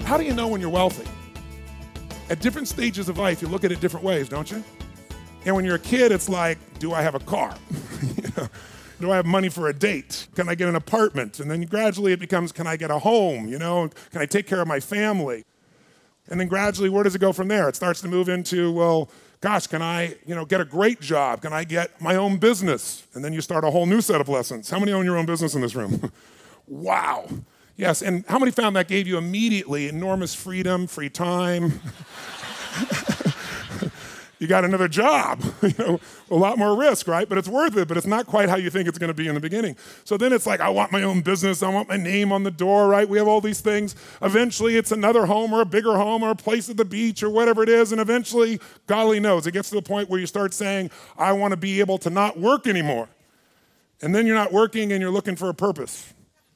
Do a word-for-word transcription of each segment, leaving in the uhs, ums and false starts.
How do you know when you're wealthy? At different stages of life, you look at it different ways, don't you? And when you're a kid, it's like, do I have a car? You know, do I have money for a date? Can I get an apartment? And then gradually it becomes, can I get a home? You know, can I take care of my family? And then gradually, where does it go from there? It starts to move into, well, gosh, can I, you know, get a great job? Can I get my own business? And then you start a whole new set of lessons. How many own your own business in this room? Wow. Yes, and how many found that gave you immediately enormous freedom, free time? You got another job, you know, a lot more risk, right? But it's worth it, but it's not quite how you think it's gonna be in the beginning. So then it's like, I want my own business, I want my name on the door, right? We have all these things. Eventually it's another home or a bigger home or a place at the beach or whatever it is, and eventually, God only knows, it gets to the point where you start saying, I wanna be able to not work anymore. And then you're not working and you're looking for a purpose.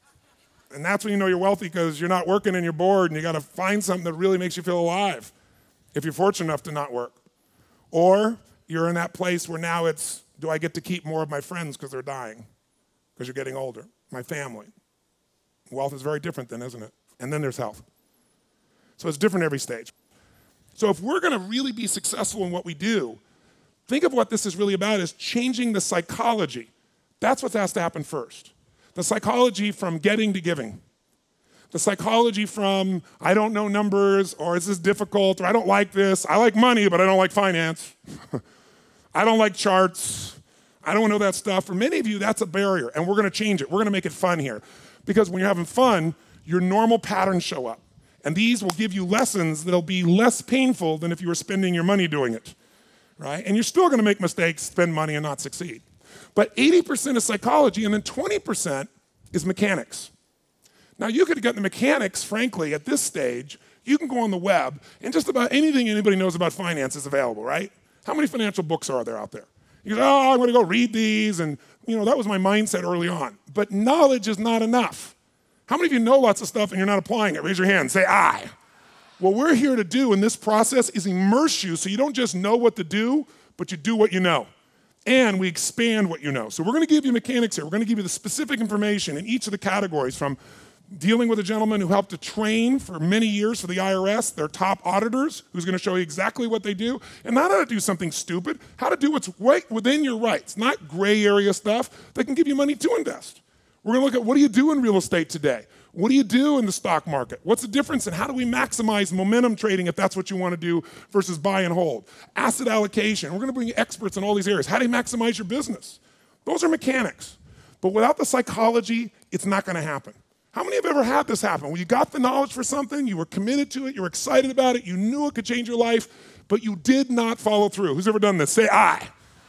And that's when you know you're wealthy, because you're not working and you're bored and you gotta find something that really makes you feel alive, if you're fortunate enough to not work. Or you're in that place where now it's, do I get to keep more of my friends because they're dying? Because you're getting older, my family. Wealth is very different then, isn't it? And then there's health. So it's different every stage. So if we're gonna really be successful in what we do, think of what this is really about, is changing the psychology. That's what has to happen first. The psychology from getting to giving. The psychology from, I don't know numbers, or is this difficult, or I don't like this. I like money, but I don't like finance. I don't like charts. I don't know that stuff. For many of you, that's a barrier, and we're gonna change it. We're gonna make it fun here. Because when you're having fun, your normal patterns show up. And these will give you lessons that'll be less painful than if you were spending your money doing it, right? And you're still gonna make mistakes, spend money, and not succeed. But eighty percent is psychology, and then twenty percent is mechanics. Now, you could get the mechanics, frankly, at this stage. You can go on the web, and just about anything anybody knows about finance is available, right? How many financial books are there out there? You go, oh, I'm gonna go read these, and you know, that was my mindset early on. But knowledge is not enough. How many of you know lots of stuff and you're not applying it? Raise your hand, say I. What we're here to do in this process is immerse you so you don't just know what to do, but you do what you know. And we expand what you know. So we're gonna give you mechanics here. We're gonna give you the specific information in each of the categories, from dealing with a gentleman who helped to train for many years for the I R S, their top auditors, who's gonna show you exactly what they do, and not how to do something stupid, how to do what's right within your rights, not gray area stuff that can give you money to invest. We're gonna look at, what do you do in real estate today? What do you do in the stock market? What's the difference, and how do we maximize momentum trading if that's what you wanna do versus buy and hold? Asset allocation, we're gonna bring experts in all these areas. How do you maximize your business? Those are mechanics. But without the psychology, it's not gonna happen. How many have ever had this happen? When you got the knowledge for something, you were committed to it, you were excited about it, you knew it could change your life, but you did not follow through. Who's ever done this? Say I.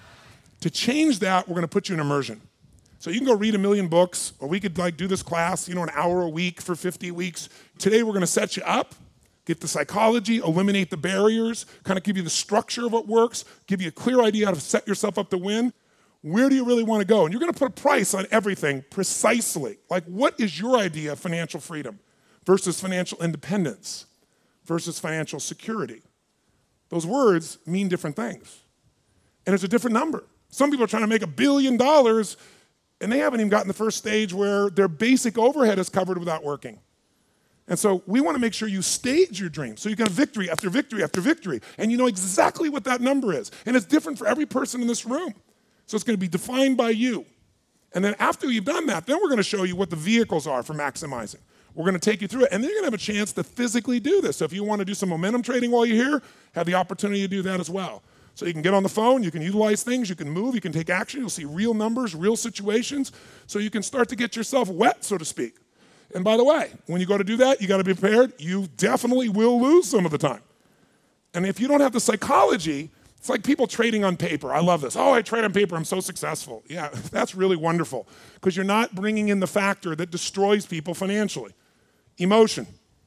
To change that, we're gonna put you in immersion. So you can go read a million books, or we could like do this class, you know, an hour a week for fifty weeks. Today we're gonna set you up, get the psychology, eliminate the barriers, kind of give you the structure of what works, give you a clear idea how to set yourself up to win. Where do you really want to go? And you're going to put a price on everything precisely. Like, what is your idea of financial freedom versus financial independence versus financial security? Those words mean different things. And it's a different number. Some people are trying to make a billion dollars, and they haven't even gotten the first stage where their basic overhead is covered without working. And so we want to make sure you stage your dream so you can have victory after victory after victory, and you know exactly what that number is. And it's different for every person in this room. So it's gonna be defined by you. And then after you've done that, then we're gonna show you what the vehicles are for maximizing. We're gonna take you through it, and then you're gonna have a chance to physically do this. So if you wanna do some momentum trading while you're here, have the opportunity to do that as well. So you can get on the phone, you can utilize things, you can move, you can take action, you'll see real numbers, real situations, so you can start to get yourself wet, so to speak. And by the way, when you go to do that, you gotta be prepared. You definitely will lose some of the time. And if you don't have the psychology, it's like people trading on paper. I love this. Oh, I trade on paper, I'm so successful. Yeah, that's really wonderful, because you're not bringing in the factor that destroys people financially. Emotion.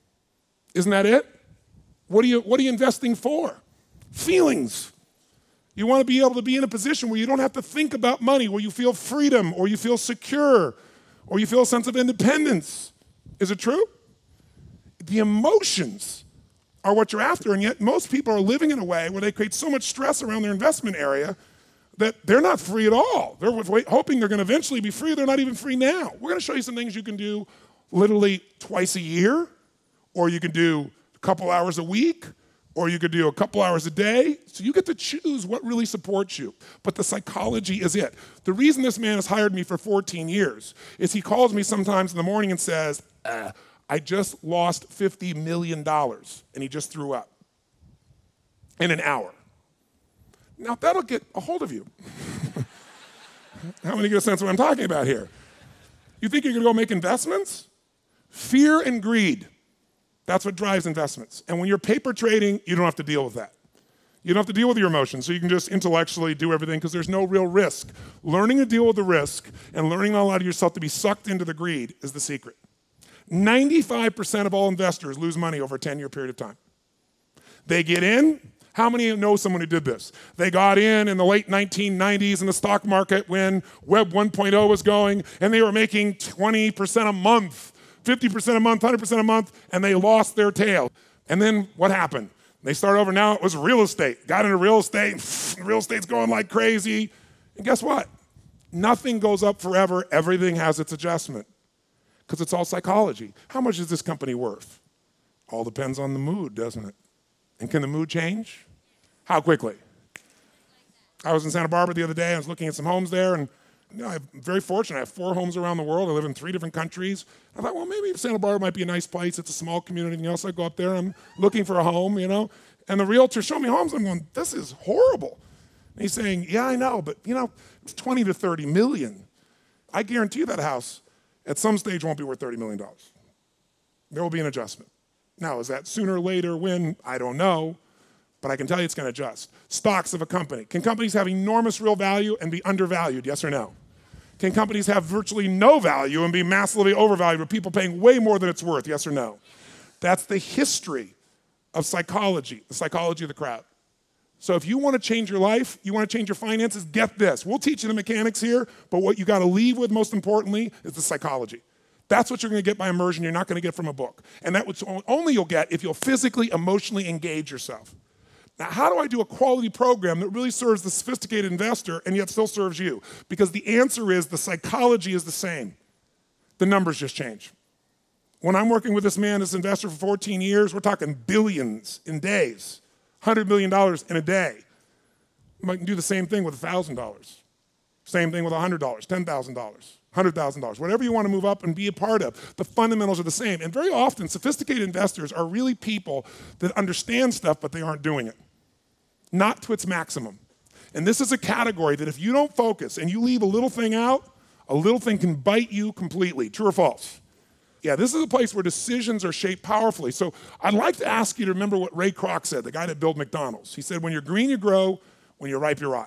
Isn't that it? What are you, what are you investing for? Feelings. You want to be able to be in a position where you don't have to think about money, where you feel freedom, or you feel secure, or you feel a sense of independence. Is it true? The emotions are what you're after, and yet most people are living in a way where they create so much stress around their investment area that they're not free at all. They're wait, hoping they're gonna eventually be free. They're not even free now. We're gonna show you some things you can do literally twice a year or you can do a couple hours a week, or you could do a couple hours a day. So you get to choose what really supports you. But the psychology is it. The reason this man has hired me for fourteen years is he calls me sometimes in the morning and says, uh, I just lost fifty million dollars, and he just threw up in an hour. Now that'll get a hold of you. How many get a sense of what I'm talking about here? You think you're gonna go make investments? Fear and greed. That's what drives investments. And when you're paper trading, you don't have to deal with that. You don't have to deal with your emotions, so you can just intellectually do everything because there's no real risk. Learning to deal with the risk and learning not to allow yourself to be sucked into the greed is the secret. ninety-five percent of all investors lose money over a ten-year period of time. They get in. How many know someone who did this? They got in in the late nineteen nineties in the stock market when Web one point oh was going, and they were making twenty percent a month. fifty percent a month, one hundred percent a month, and they lost their tail. And then what happened? They started over. Now it was real estate. Got into real estate. Pff, real estate's going like crazy. And guess what? Nothing goes up forever. Everything has its adjustment because it's all psychology. How much is this company worth? All depends on the mood, doesn't it? And can the mood change? How quickly? I was in Santa Barbara the other day. I was looking at some homes there, and you know, I'm very fortunate. I have four homes around the world. I live in three different countries. I thought, well, maybe Santa Barbara might be a nice place. It's a small community. And else I go up there. I'm looking for a home, you know. And the realtor showed me homes. I'm going, this is horrible. And he's saying, yeah, I know, but you know, it's twenty to thirty million. I guarantee you that house at some stage won't be worth thirty million dollars. There will be an adjustment. Now, is that sooner or later when? I don't know. But I can tell you it's going to adjust. Stocks of a company. Can companies have enormous real value and be undervalued? Yes or no? Can companies have virtually no value and be massively overvalued with people paying way more than it's worth? Yes or no? That's the history of psychology, the psychology of the crowd. So if you want to change your life, you want to change your finances, get this. We'll teach you the mechanics here, but what you got to leave with most importantly is the psychology. That's what you're going to get by immersion. You're not going to get from a book. And that's only you'll get if you'll physically, emotionally engage yourself. Now, how do I do a quality program that really serves the sophisticated investor and yet still serves you? Because the answer is the psychology is the same. The numbers just change. When I'm working with this man, this investor for fourteen years, we're talking billions in days, one hundred million dollars in a day. I can do the same thing with one thousand dollars. Same thing with one hundred dollars, ten thousand dollars, one hundred thousand dollars, whatever you want to move up and be a part of. The fundamentals are the same. And very often, sophisticated investors are really people that understand stuff, but they aren't doing it. Not to its maximum. And this is a category that if you don't focus and you leave a little thing out, a little thing can bite you completely. True or false? Yeah, this is a place where decisions are shaped powerfully. So I'd like to ask you to remember what Ray Kroc said, the guy that built McDonald's. He said, when you're green, you grow. When you're ripe, you rot.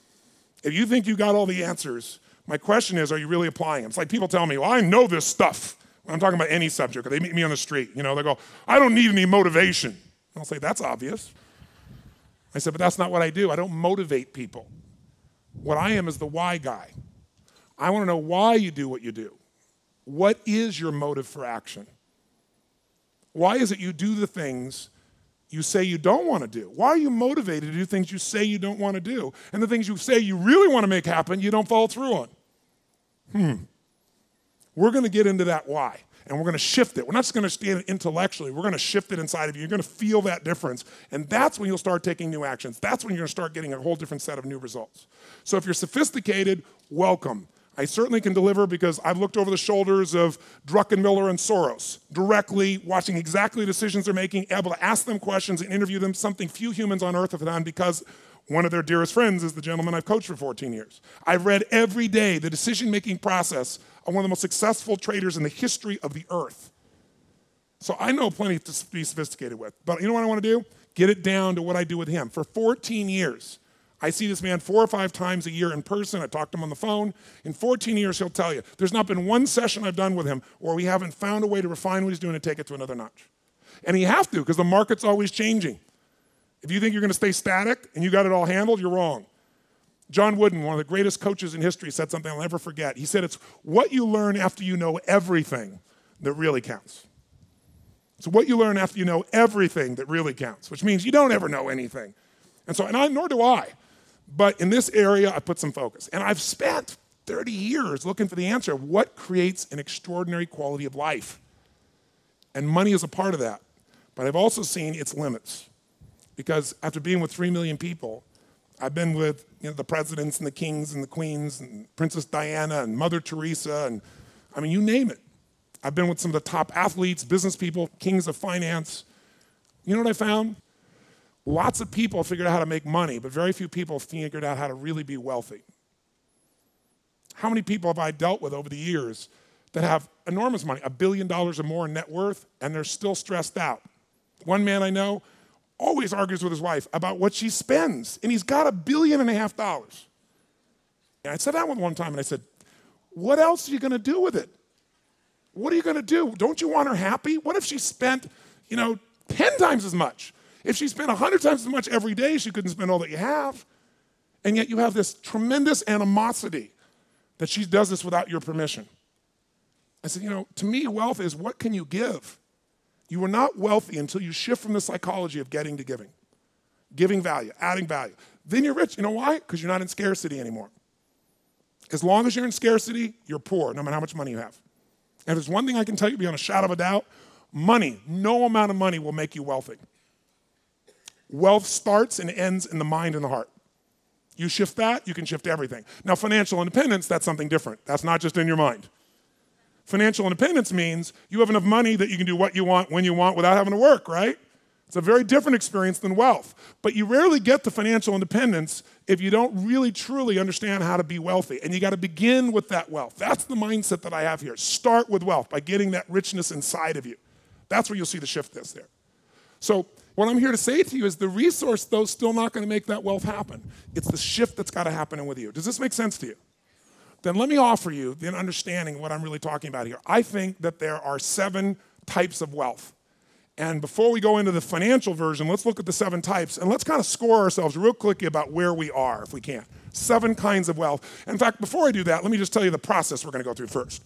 If you think you got all the answers, my question is, are you really applying them? It's like people tell me, well, I know this stuff. When I'm talking about any subject, or they meet me on the street, you know, they go, I don't need any motivation. I'll say, that's obvious. I said, but that's not what I do. I don't motivate people. What I am is the why guy. I want to know why you do what you do. What is your motive for action? Why is it you do the things you say you don't want to do? Why are you motivated to do things you say you don't want to do? And the things you say you really want to make happen, you don't follow through on. Hmm. We're going to get into that why. And we're going to shift it. We're not just going to stand it intellectually. We're going to shift it inside of you. You're going to feel that difference. And that's when you'll start taking new actions. That's when you're going to start getting a whole different set of new results. So if you're sophisticated, welcome. I certainly can deliver because I've looked over the shoulders of Druckenmiller and Soros, directly watching exactly the decisions they're making, able to ask them questions and interview them, something few humans on earth have done because one of their dearest friends is the gentleman I've coached for fourteen years. I've read every day the decision-making process of one of the most successful traders in the history of the earth. So I know plenty to be sophisticated with. But you know what I want to do? Get it down to what I do with him. For fourteen years, I see this man four or five times a year in person. I talk to him on the phone. In fourteen years, he'll tell you, there's not been one session I've done with him where we haven't found a way to refine what he's doing and take it to another notch. And he have to, because the market's always changing. If you think you're going to stay static and you got it all handled, you're wrong. John Wooden, one of the greatest coaches in history, said something I'll never forget. He said, it's what you learn after you know everything that really counts. It's what you learn after you know everything that really counts, which means you don't ever know anything. And so, and I, nor do I. But in this area, I put some focus. And I've spent thirty years looking for the answer of what creates an extraordinary quality of life. And money is a part of that. But I've also seen its limits. Because after being with three million people, I've been with you know, the presidents and the kings and the queens and Princess Diana and Mother Teresa and, I mean, you name it. I've been with some of the top athletes, business people, kings of finance. You know what I found? Lots of people figured out how to make money, but very few people figured out how to really be wealthy. How many people have I dealt with over the years that have enormous money, a billion dollars or more in net worth, and they're still stressed out? One man I know always argues with his wife about what she spends, and he's got a billion and a half dollars. And I sat down with him one time and I said, what else are you gonna do with it? What are you gonna do? Don't you want her happy? What if she spent, you know, ten times as much? If she spent one hundred times as much every day, she couldn't spend all that you have. And yet you have this tremendous animosity that she does this without your permission. I said, you know, to me, wealth is what can you give? You are not wealthy until you shift from the psychology of getting to giving. Giving value, adding value. Then you're rich. You know why? Because you're not in scarcity anymore. As long as you're in scarcity, you're poor, no matter how much money you have. And if there's one thing I can tell you beyond a shadow of a doubt, money, no amount of money will make you wealthy. Wealth starts and ends in the mind and the heart. You shift that, you can shift everything. Now, financial independence, that's something different. That's not just in your mind. Financial independence means you have enough money that you can do what you want, when you want, without having to work, right? It's a very different experience than wealth. But you rarely get to financial independence if you don't really, truly understand how to be wealthy. And you got to begin with that wealth. That's the mindset that I have here. Start with wealth by getting that richness inside of you. That's where you'll see the shift that's there. So what I'm here to say to you is the resource, though, is still not going to make that wealth happen. It's the shift that's got to happen in with you. Does this make sense to you? Then let me offer you the understanding of what I'm really talking about here. I think that there are seven types of wealth. And before we go into the financial version, let's look at the seven types, and let's kind of score ourselves real quickly about where we are, if we can. Seven kinds of wealth. In fact, before I do that, let me just tell you the process we're going to go through first.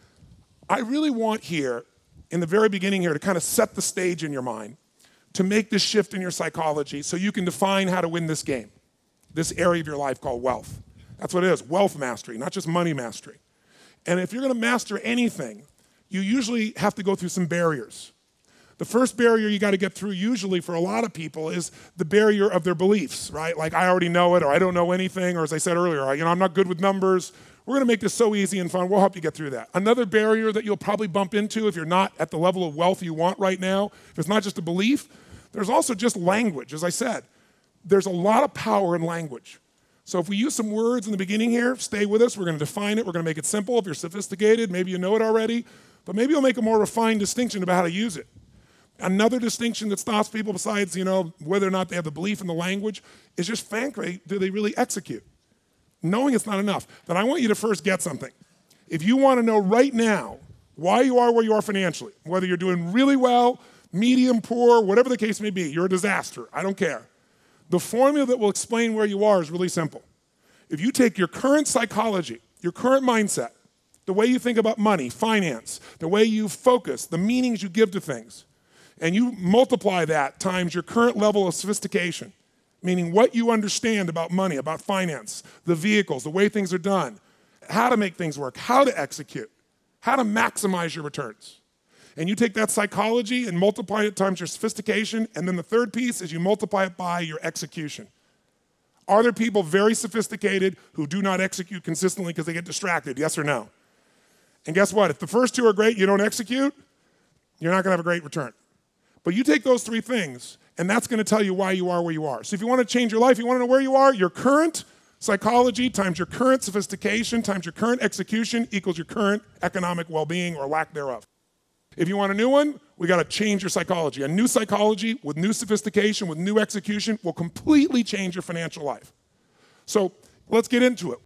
I really want here, in the very beginning here, to kind of set the stage in your mind, to make this shift in your psychology so you can define how to win this game, this area of your life called wealth. That's what it is, wealth mastery, not just money mastery. And if you're going to master anything, you usually have to go through some barriers. The first barrier you got to get through usually for a lot of people is the barrier of their beliefs, right? Like, I already know it, or I don't know anything, or as I said earlier, you know, I'm not good with numbers. We're going to make this so easy and fun. We'll help you get through that. Another barrier that you'll probably bump into if you're not at the level of wealth you want right now, if it's not just a belief, there's also just language. As I said, there's a lot of power in language. So if we use some words in the beginning here, stay with us. We're going to define it. We're going to make it simple. If you're sophisticated, maybe you know it already, but maybe you'll make a more refined distinction about how to use it. Another distinction that stops people besides, you know, whether or not they have the belief in the language is just, frankly, do they really execute? Knowing it's not enough. Then I want you to first get something. If you want to know right now why you are where you are financially, whether you're doing really well, medium, poor, whatever the case may be, you're a disaster, I don't care. The formula that will explain where you are is really simple. If you take your current psychology, your current mindset, the way you think about money, finance, the way you focus, the meanings you give to things, and you multiply that times your current level of sophistication, meaning what you understand about money, about finance, the vehicles, the way things are done, how to make things work, how to execute, how to maximize your returns. And you take that psychology and multiply it times your sophistication, and then the third piece is you multiply it by your execution. Are there people very sophisticated who do not execute consistently because they get distracted, yes or no? And guess what? If the first two are great, you don't execute, you're not going to have a great return. But you take those three things, and that's going to tell you why you are where you are. So if you want to change your life, you want to know where you are, your current psychology times your current sophistication times your current execution equals your current economic well-being or lack thereof. If you want a new one, we got to change your psychology. A new psychology with new sophistication, with new execution will completely change your financial life. So let's get into it.